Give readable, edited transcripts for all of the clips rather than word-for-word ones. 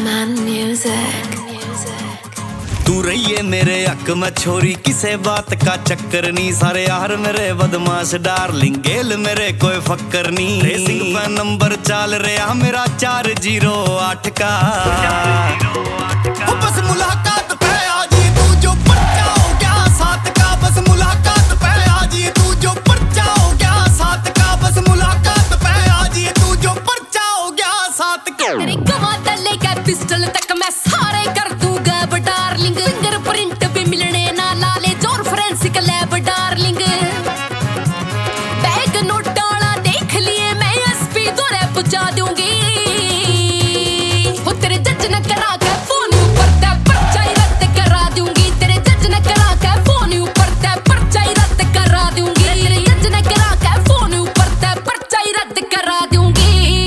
Man Music। तू रहिए मेरे हक में छोरी, किसे बात का चक्कर नहीं। सारे यार मेरे बदमाश डार्लिंग, गेल मेरे कोई फक्कर नहीं। रेसिंग पे नंबर चाल रहा मेरा 408 का। बस मुलाकात पे आजी तू जो पर्चा हो गया 7 का। बस मुलाकात पे आजी तू जो पर्चा हो गया 7 का। बस मुलाकात पे आजी तू जो पर्चा हो गया 7 का। तेरे गवा तले का पिस्टल तक मैं सारे कर दूंगा डार्लिंग। फिंगरप्रिंट भी मिलने ना लाले जोर forensic lab darling. Bag note डाला देख लिए मैं एसपी दौरे पहुंचा दूंगी। वो तेरे जज न करा के फोन ऊपर ते पर्चा ही रद्द करा दूंगी। तेरे जज न करा के फोन ऊपर ते पर्चा ही रद्द करा दूंगी। तेरे जज न करा के फोन ऊपर ते पर्चा ही रद्द करा दूंगी।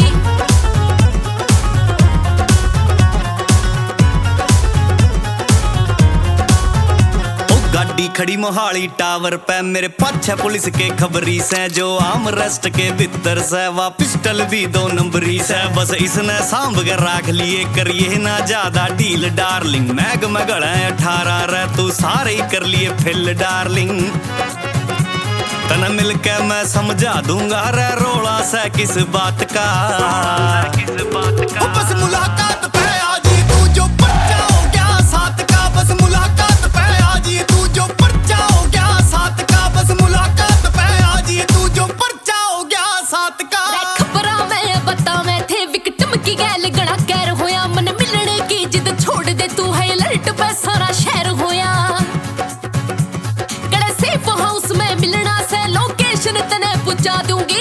गाड़ी खड़ी मोहाली टावर पे, मेरे पाछे पुलिस के खबरी से। जो आम रेस्ट के भीतर से वा पिस्टल भी 2 नंबरी से। बस इसने सांभ के राख लिए, करिए ना ज्यादा डील डार्लिंग। मैग मगड़ा 18 रे तू सारे ही कर लिए फिल डार्लिंग। तना मिलके मैं समझा दूंगा रे रोला से किस बात का। बस मुलाकात पे आजी तू जो पर्चा हो गया 7 का। बस मुलाकात पे आजी तू जो पर्चा हो गया 7 का। बस मुलाकात पे आजी तू जो पर्चा हो गया 7 का। खबरा मैं बतावे थे विक्टिम की गैल गड़ा कैर होया। मन मिलने की जिद छोड़ दे तू है अलर्ट पे सारा शहर होया। गड़े सेफ हाउस में मिलना से लोकेशन तने पहुंचा दूंगी।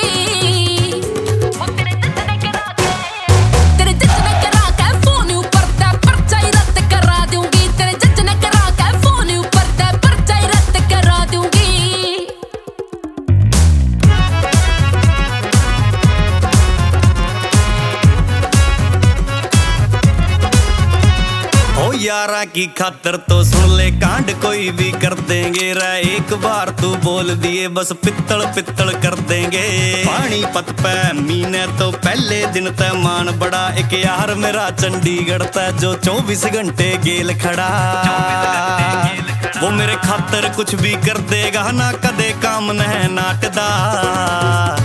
यारा की खातर तो सुन ले कांड कोई भी कर देंगे रे। एक बार तू बोल दिए बस पित्तल पित्तल कर देंगे। पानी पत पे मीने तो पहले दिन ते मान बड़ा। एक यार मेरा चंडीगढ़ ते जो 24 घंटे गेल खड़ा। वो मेरे खातर कुछ भी कर देगा ना कदे काम न नाटदा।